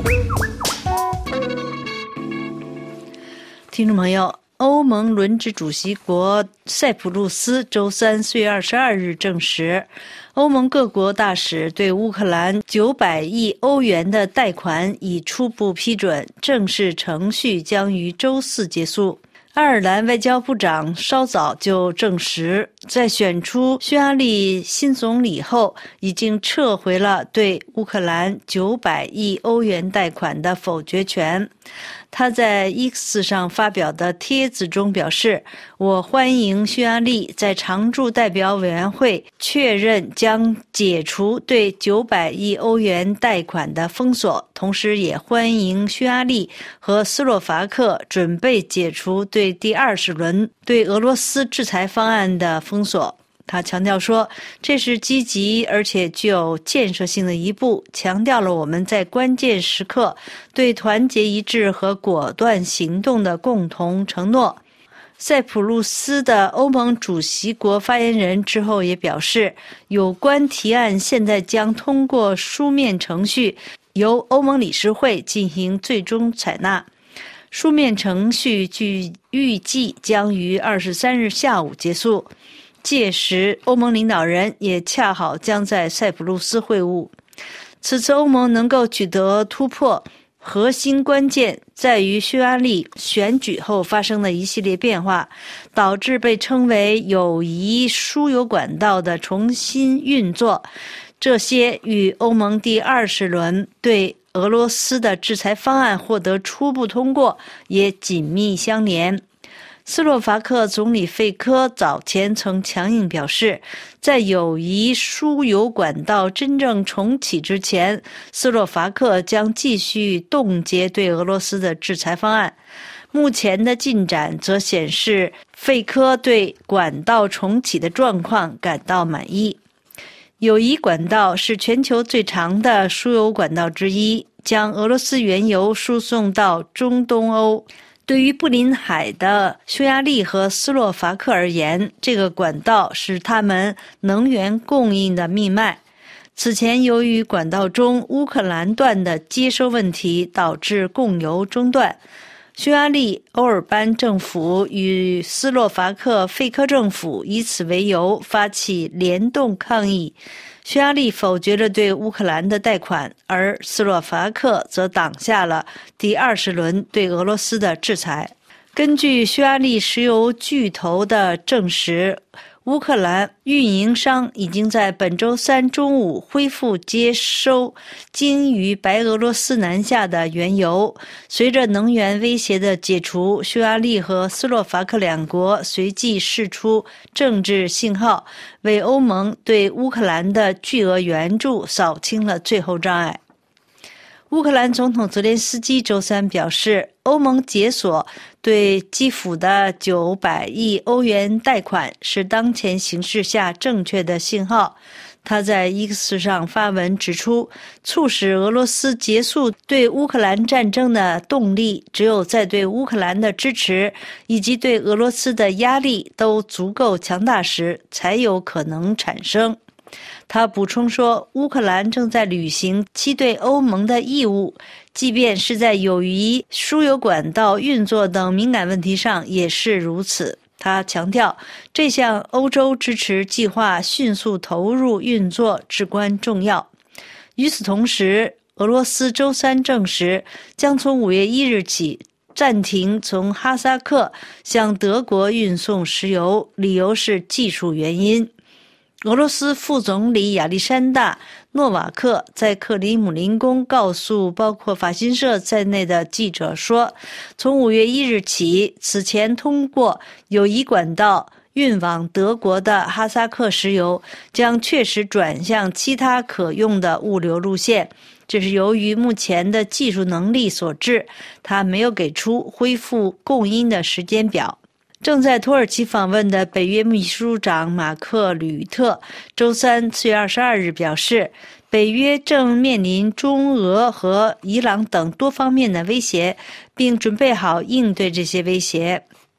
听众朋友，欧盟轮值主席国塞浦路斯周三4月22日证实，欧盟各国大使对乌克兰900亿欧元的贷款已初步批准，正式程序将于周四结束。爱尔兰外交部长稍早就证实，在选出匈牙利新总理后，已经撤回了对乌克兰900亿欧元贷款的否决权。他在 X 上发表的帖子中表示，我欢迎匈牙利在常驻代表委员会确认将解除对900亿欧元贷款的封锁，同时也欢迎匈牙利和斯洛伐克准备解除对第20轮对俄罗斯制裁方案的封锁。他强调说，这是积极而且具有建设性的一步，强调了我们在关键时刻对团结一致和果断行动的共同承诺。塞浦路斯的欧盟主席国发言人之后也表示，有关提案现在将通过书面程序，由欧盟理事会进行最终采纳。书面程序据预计将于23日下午结束。届时，欧盟领导人也恰好将在塞浦路斯会晤。此次欧盟能够取得突破，核心关键在于匈牙利选举后发生的一系列变化，导致被称为友谊输油管道的重新运作。这些与欧盟第20轮对俄罗斯的制裁方案获得初步通过也紧密相连。斯洛伐克总理费科早前曾强硬表示，在友谊输油管道真正重启之前，斯洛伐克将继续冻结对俄罗斯的制裁方案。目前的进展则显示，费科对管道重启的状况感到满意。友谊管道是全球最长的输油管道之一，将俄罗斯原油输送到中东欧。对于不临海的匈牙利和斯洛伐克而言，这个管道是他们能源供应的命脉。此前，由于管道中乌克兰段的接收问题，导致供油中断。匈牙利欧尔班政府与斯洛伐克费科政府以此为由发起联动抗议。匈牙利否决了对乌克兰的贷款，而斯洛伐克则挡下了第20轮对俄罗斯的制裁。根据匈牙利石油巨头的证实，乌克兰运营商已经在本周三中午恢复接收经于白俄罗斯南下的原油。随着能源威胁的解除，匈牙利和斯洛伐克两国随即释出政治信号，为欧盟对乌克兰的巨额援助扫清了最后障碍。乌克兰总统泽连斯基周三表示，欧盟解锁对基辅的900亿欧元贷款是当前形势下正确的信号。他在 X 上发文指出，促使俄罗斯结束对乌克兰战争的动力，只有在对乌克兰的支持以及对俄罗斯的压力都足够强大时，才有可能产生。他补充说，乌克兰正在履行其对欧盟的义务，即便是在友谊输油管道运作等敏感问题上也是如此。他强调，这项欧洲支持计划迅速投入运作至关重要。与此同时，俄罗斯周三证实，将从5月1日起暂停从哈萨克向德国运送石油，理由是技术原因。俄罗斯副总理亚历山大·诺瓦克在克里姆林宫告诉包括法新社在内的记者说，从5月1日起，此前通过友谊管道运往德国的哈萨克石油将确实转向其他可用的物流路线，这是由于目前的技术能力所致。他没有给出恢复供应的时间表。正在土耳其访问的北约秘书长马克·吕特周三4月22日表示，北约正面临中俄和伊朗等多方面的威胁，并准备好应对这些威胁。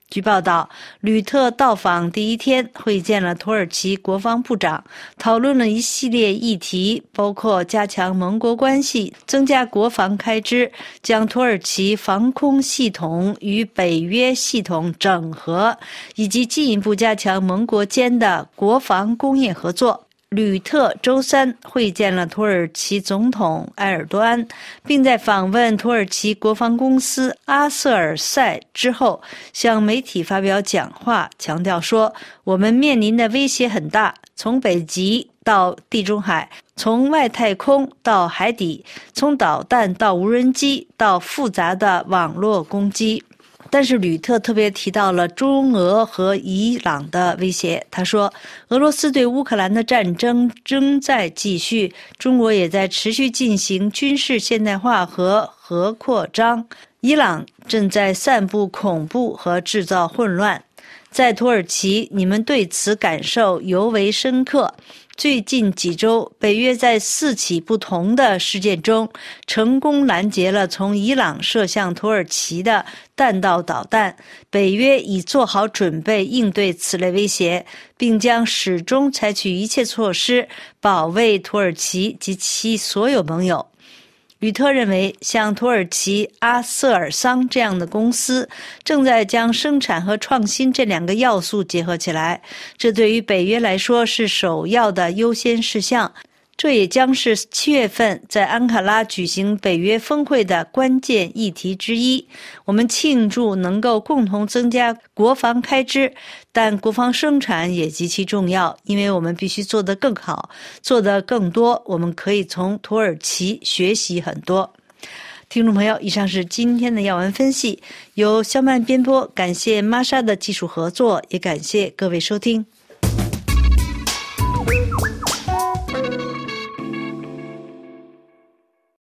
据报道，吕特到访第一天会见了土耳其国防部长，讨论了一系列议题，包括加强盟国关系、增加国防开支、将土耳其防空系统与北约系统整合，以及进一步加强盟国间的国防工业合作。吕特周三会见了土耳其总统埃尔多安，并在访问土耳其国防公司阿瑟尔塞之后向媒体发表讲话，强调说，我们面临的威胁很大，从北极到地中海，从外太空到海底，从导弹到无人机到复杂的网络攻击。但是吕特特别提到了中俄和伊朗的威胁。他说，俄罗斯对乌克兰的战争正在继续，中国也在持续进行军事现代化和核扩张，伊朗正在散布恐怖和制造混乱。在土耳其，你们对此感受尤为深刻。最近几周，北约在4起不同的事件中成功拦截了从伊朗射向土耳其的弹道导弹。北约已做好准备应对此类威胁，并将始终采取一切措施保卫土耳其及其所有盟友。吕特认为，像土耳其阿瑟尔桑这样的公司正在将生产和创新这2个要素结合起来，这对于北约来说是首要的优先事项。这也将是7月份在安卡拉举行北约峰会的关键议题之一。我们庆祝能够共同增加国防开支，但国防生产也极其重要，因为我们必须做得更好，做得更多。我们可以从土耳其学习很多。听众朋友，以上是今天的要闻分析，由肖曼编播，感谢玛莎的技术合作，也感谢各位收听。